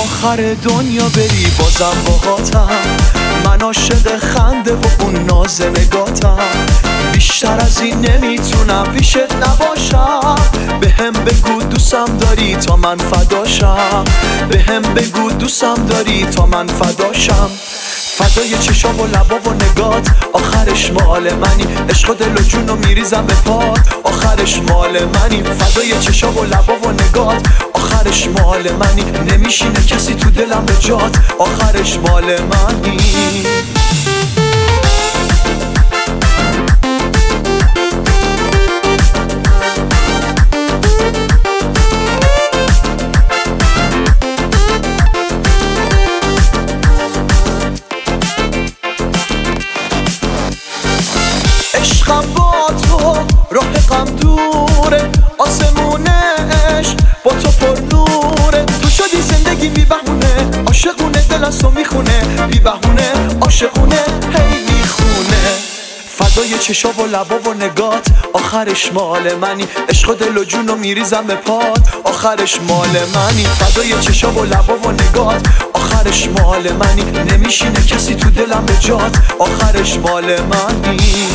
آخر دنیا بری بازم باهاتم، من عاشق خنده و اون ناز نگاتم. بیشتر از این نمیتونم پیشت نباشم. بهم بگو دوستم داری تا من فداشم. بهم بگو دوستم داری تا من فداشم. فدای چشام و لبا و نگات، آخرش مال منی. عشق و دل و جون و میریزم به پات، آخرش مال منی. فدای چشام و لبا و نگات، آخرش مال منی. نمیشینه کسی تو دلم به جات، آخرش مال منی. عشقم با تو راه غم دوره، آسمونش با تو پر نوره. تو شدی زندگی بی بهونه، عاشقونه دل از تو میخونه. بی بهونه عاشقونه هی میخونه. فدای چشا و لبا و نگات، آخرش مال منی. عشق و دل و جون و میریزم به پات، آخرش مال منی. فدای چشا و لبا و نگات، آخرش مال منی. نمیشینه کسی تو دلم به جات، آخرش مال منی.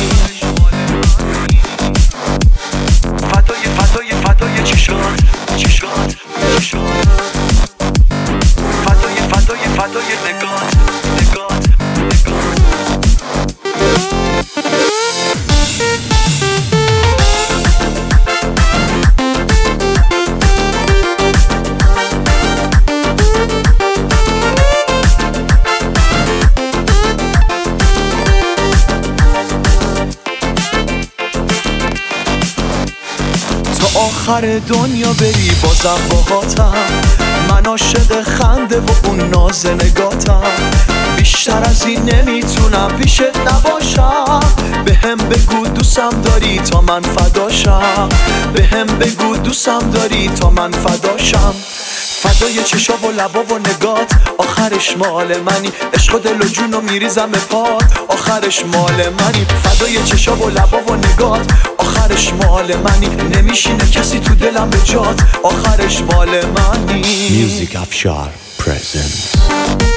فدای چشات چشات چشات. فدای نگات نگات نگات. آخر دنیا بری بازم باهاتم، من عاشق خنده و اون ناز نگاتم. بیشتر از این نمیتونم پیشت نباشم. بهم بگو دوستم داری تا من فداشم. بهم بگو دوستم داری تا من فداشم. فدای چشا و لبا و نگات، آخرش مال منی. عشق و دل و جون و میریزم به پات، آخرش مال منی. فدای چشا و لبا و نگات، آخرش مال منی. نمیشینه کسی تو دلم به جات، آخرش مال منی. Music Afshar presents